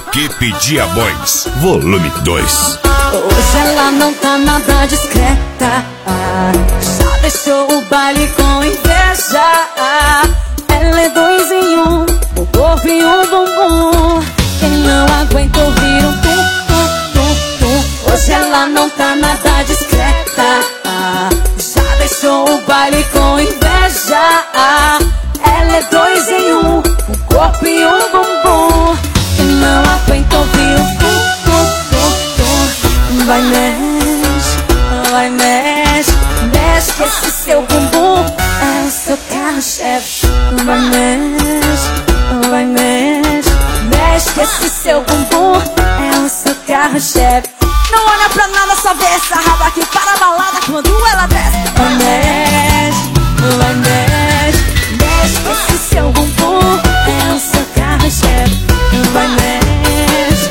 Equipe Dia Boys, volume 2. Hoje ela não tá nada discreta, já deixou o baile com inveja. Ela é 2 em 1, o corpo e o bumbum. Quem não aguenta ouvir um tum, tum, tum, tum. Hoje ela não tá nada discreta, já deixou o baile com inveja. Ela é 2 em 1, o corpo e o bumbum. Quem não aguenta ouvir um tum, tum, tum, tum. Vai mexe, mexe que esse seu bumbum é o seu carro-chefe. Vai mexe, mexe que esse seu bumbum é o seu carro-chefe. Não olha pra nada, só vê essa raba aqui para a balada quando ela desce. Vai mexe, mexe que esse seu bumbum é o seu carro-chefe. Vai mexe,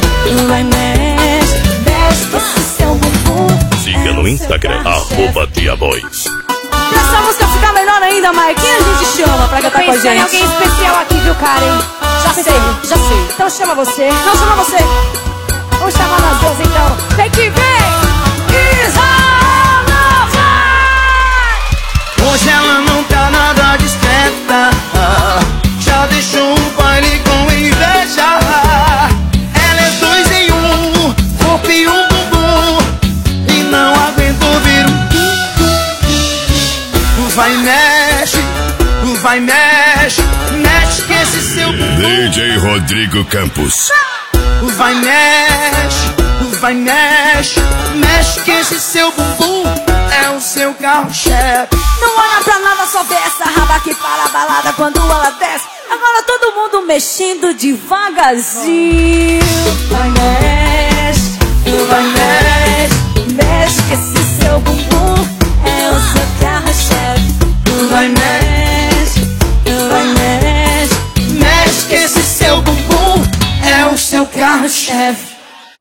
mexe que esse seu bumbum. Siga no Instagram, @DiaBoys. Pra essa música ficar melhor ainda, Mike, quem a gente chama pra cantar com a gente? Alguém especial aqui, viu, Karen? Já sei. Então chama você. Não, chama você. Vamos chamar nós duas, então. Vem que vem! Hoje ela não tá nada discreta, já deixou o baile com inveja. Ela é 2 em 1, corpo e um bumbum, e não aguenta ouvir um vai mexe, mexe que esse seu bumbum. DJ Rodrigo Campos. Vai mexe, mexe que esse seu bumbum é o seu carro-chefe. Não olha pra nada, só vê essa raba aqui para a balada quando ela desce. Agora todo mundo mexendo devagarzinho. Vai mexe, mexe que esse seu bumbum é o seu carro-chefe. Vai mexe, mexe que esse seu bumbum é o seu carro-chefe.